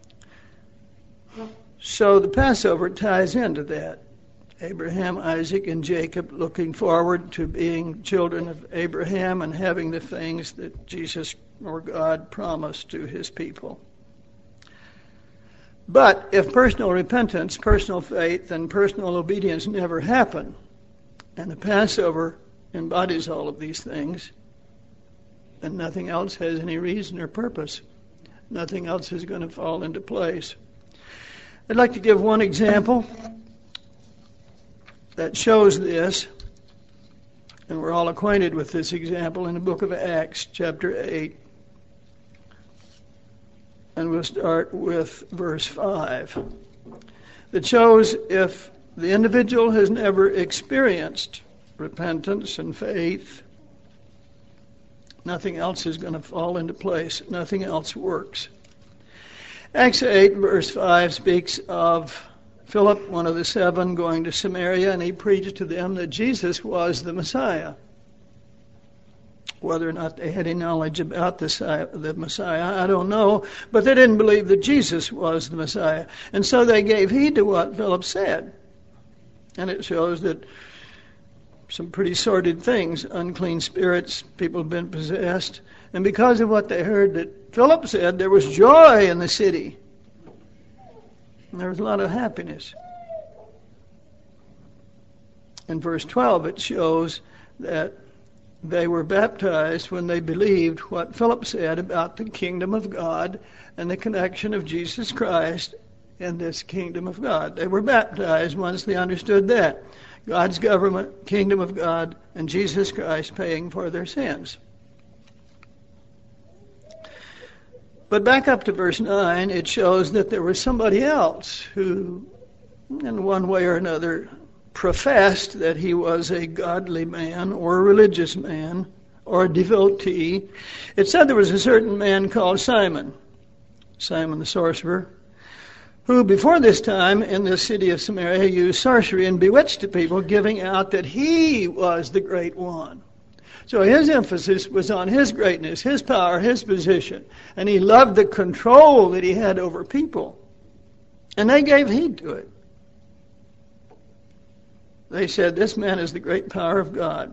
Speaker 1: So the Passover ties into that. Abraham, Isaac, and Jacob looking forward to being children of Abraham and having the things that Jesus or God promised to his people. But if personal repentance, personal faith, and personal obedience never happen, and the Passover embodies all of these things, and nothing else has any reason or purpose. Nothing else is going to fall into place. I'd like to give one example that shows this, and we're all acquainted with this example in the book of Acts, chapter eight. And we'll start with verse five. That shows if the individual has never experienced repentance and faith, nothing else is going to fall into place. Nothing else works. Acts eight, verse five, speaks of Philip, one of the seven, going to Samaria, and he preached to them that Jesus was the Messiah. Whether or not they had any knowledge about the, the Messiah, I don't know, but they didn't believe that Jesus was the Messiah. And so they gave heed to what Philip said. And it shows that some pretty sordid things, unclean spirits, people have been possessed. And because of what they heard that Philip said, there was joy in the city. And there was a lot of happiness. In verse twelve, it shows that they were baptized when they believed what Philip said about the kingdom of God and the connection of Jesus Christ in this kingdom of God. They were baptized once they understood that. God's government, kingdom of God, and Jesus Christ paying for their sins. But back up to verse nine, it shows that there was somebody else who, in one way or another, professed that he was a godly man or a religious man or a devotee. It said there was a certain man called Simon, Simon the sorcerer, who before this time in the city of Samaria used sorcery and bewitched the people, giving out that he was the great one. So his emphasis was on his greatness, his power, his position, and he loved the control that he had over people. And they gave heed to it. They said, this man is the great power of God.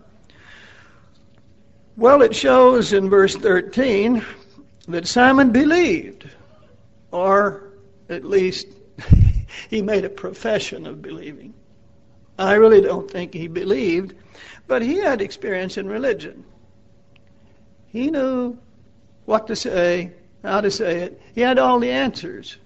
Speaker 1: Well, it shows in verse thirteen that Simon believed, or at least he made a profession of believing. I really don't think he believed, but he had experience in religion. He knew what to say, how to say it. He had all the answers.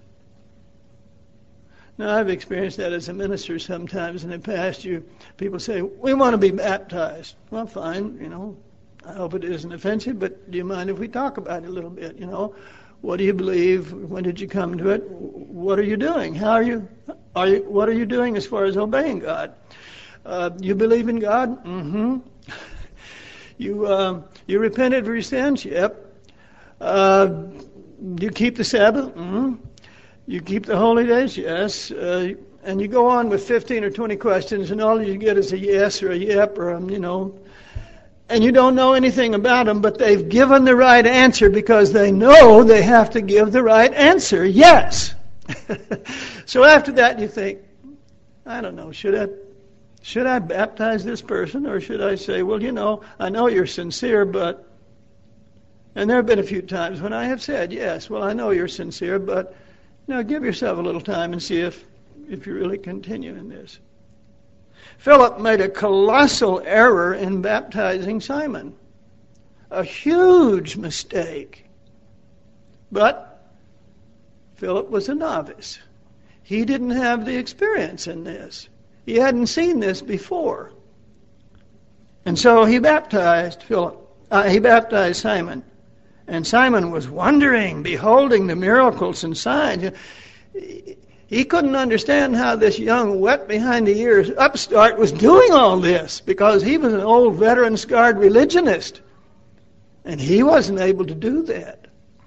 Speaker 1: Now, I've experienced that as a minister sometimes in the past. You people say, we want to be baptized. Well, fine, you know. I hope it isn't offensive, but do you mind if we talk about it a little bit, you know? What do you believe? When did you come to it? What are you doing? How are you? Are you? What are you doing as far as obeying God? Uh, you believe in God? Mm-hmm. You uh, you repented for your sins? Yep. Uh, you keep the Sabbath? Mm-hmm. You keep the holy days? Yes. Uh, and you go on with fifteen or twenty questions, and all you get is a yes or a yep or a, you know. And you don't know anything about them, but they've given the right answer because they know they have to give the right answer. Yes. So after that, you think, I don't know, should I, should I baptize this person, or should I say, well, you know, I know you're sincere, but, and there have been a few times when I have said, yes, well, I know you're sincere, but, you know, give yourself a little time and see if, if you really continue in this. Philip made a colossal error in baptizing Simon. A huge mistake. But Philip was a novice. He didn't have the experience in this. He hadn't seen this before. And so he baptized Philip. Uh, he baptized Simon. And Simon was wondering, beholding the miracles and signs. He couldn't understand how this young, wet behind the ears upstart was doing all this, because he was an old, veteran, scarred religionist. And he wasn't able to do that.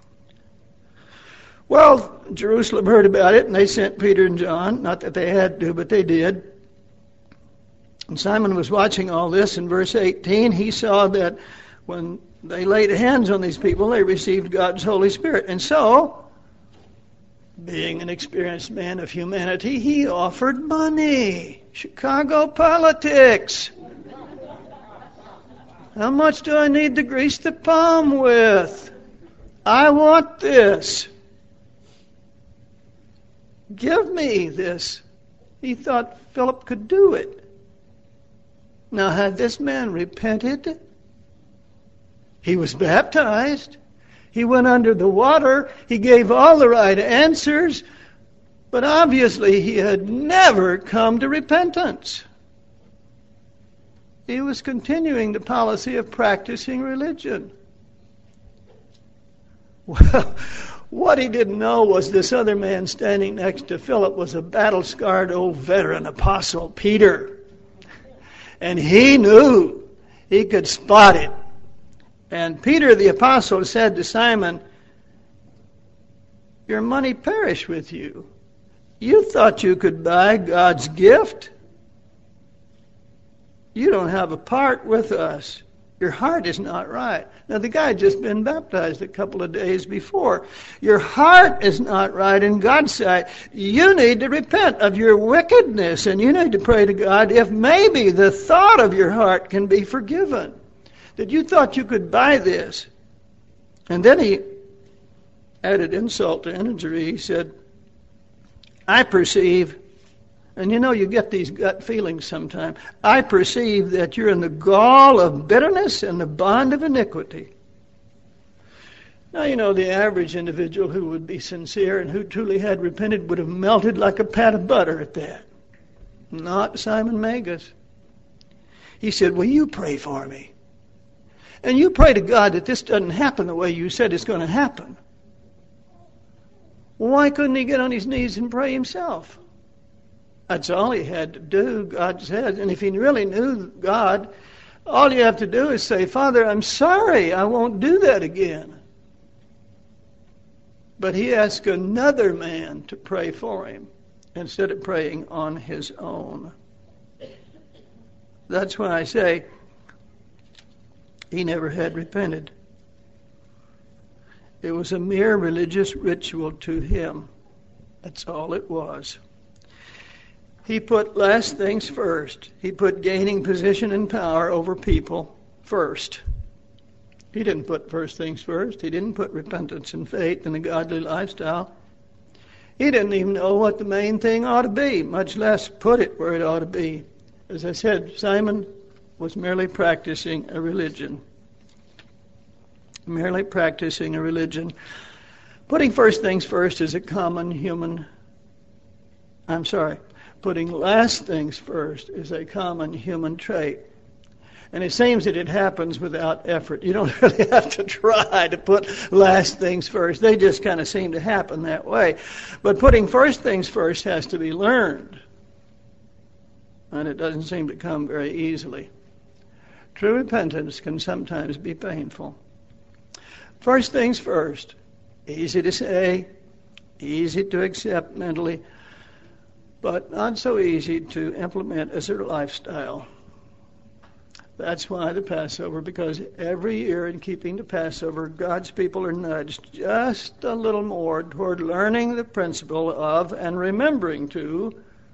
Speaker 1: Well, Jerusalem heard about it, and they sent Peter and John. Not that they had to, but they did. And Simon was watching all this. In verse eighteen, he saw that when they laid hands on these people, they received God's Holy Spirit. And so, being an experienced man of humanity, he offered money. Chicago politics. How much do I need to grease the palm with? I want this. Give me this. He thought Philip could do it. Now, had this man repented? He was baptized. He went under the water. He gave all the right answers. But obviously he had never come to repentance. He was continuing the policy of practicing religion. Well, what he didn't know was this other man standing next to Philip was a battle-scarred old veteran apostle, Peter. And he knew. He could spot it. And Peter the apostle said to Simon, your money perish with you. You thought you could buy God's gift? You don't have a part with us. Your heart is not right. Now, the guy had just been baptized a couple of days before. Your heart is not right in God's sight. You need to repent of your wickedness, and you need to pray to God if maybe the thought of your heart can be forgiven. That you thought you could buy this. And then he added insult to injury. He said, I perceive, and you know you get these gut feelings sometimes, I perceive that you're in the gall of bitterness and the bond of iniquity. Now, you know, the average individual who would be sincere and who truly had repented would have melted like a pat of butter at that. Not Simon Magus. He said, will you pray for me? And you pray to God that this doesn't happen the way you said it's going to happen. Well, why couldn't he get on his knees and pray himself? That's all he had to do, God said. And if he really knew God, all you have to do is say, Father, I'm sorry, I won't do that again. But he asked another man to pray for him instead of praying on his own. That's why I say he never had repented. It was a mere religious ritual to him. That's all it was. He put last things first. He put gaining position and power over people first. He didn't put first things first. He didn't put repentance and faith and a godly lifestyle. He didn't even know what the main thing ought to be, much less put it where it ought to be. As I said, Simon was merely practicing a religion. Merely practicing a religion. Putting first things first is a common human, I'm sorry, putting last things first is a common human trait. And it seems that it happens without effort. You don't really have to try to put last things first. They just kind of seem to happen that way. But putting first things first has to be learned. And it doesn't seem to come very easily. True repentance can sometimes be painful. First things first. Easy to say, easy to accept mentally, but not so easy to implement as a lifestyle. That's why the Passover, because every year in keeping the Passover, God's people are nudged just a little more toward learning the principle of and remembering to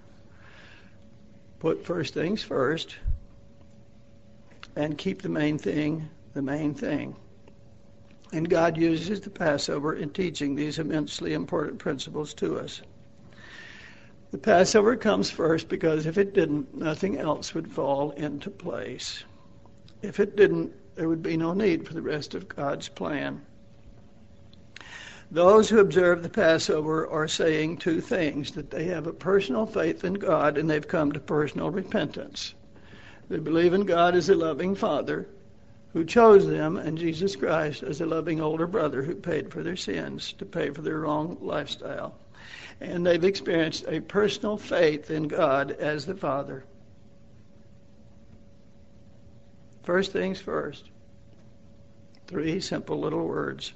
Speaker 1: put first things first and keep the main thing the main thing. And God uses the Passover in teaching these immensely important principles to us. The Passover comes first because if it didn't, nothing else would fall into place. If it didn't, there would be no need for the rest of God's plan. Those who observe the Passover are saying two things: that they have a personal faith in God and they've come to personal repentance. They believe in God as a loving Father who chose them, and Jesus Christ as a loving older brother who paid for their sins, to pay for their wrong lifestyle. And they've experienced a personal faith in God as the Father. First things first. Three simple little words.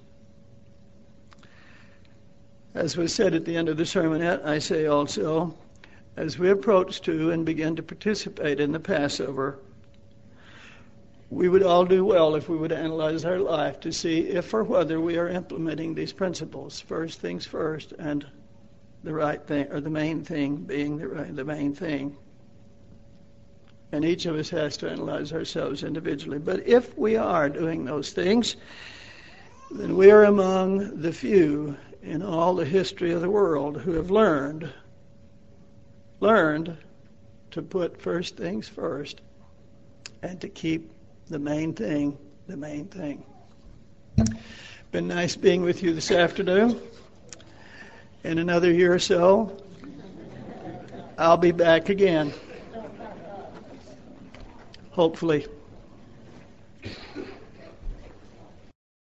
Speaker 1: As was said at the end of the sermonette, I say also, as we approach to and begin to participate in the Passover, we would all do well if we would analyze our life to see if or whether we are implementing these principles. First things first, and the right thing, or the main thing being the, right, the main thing. And each of us has to analyze ourselves individually. But if we are doing those things, then we are among the few in all the history of the world who have learned, learned to put first things first and to keep the main thing the main thing. Been nice being with you this afternoon. In another year or so, I'll be back again. Hopefully.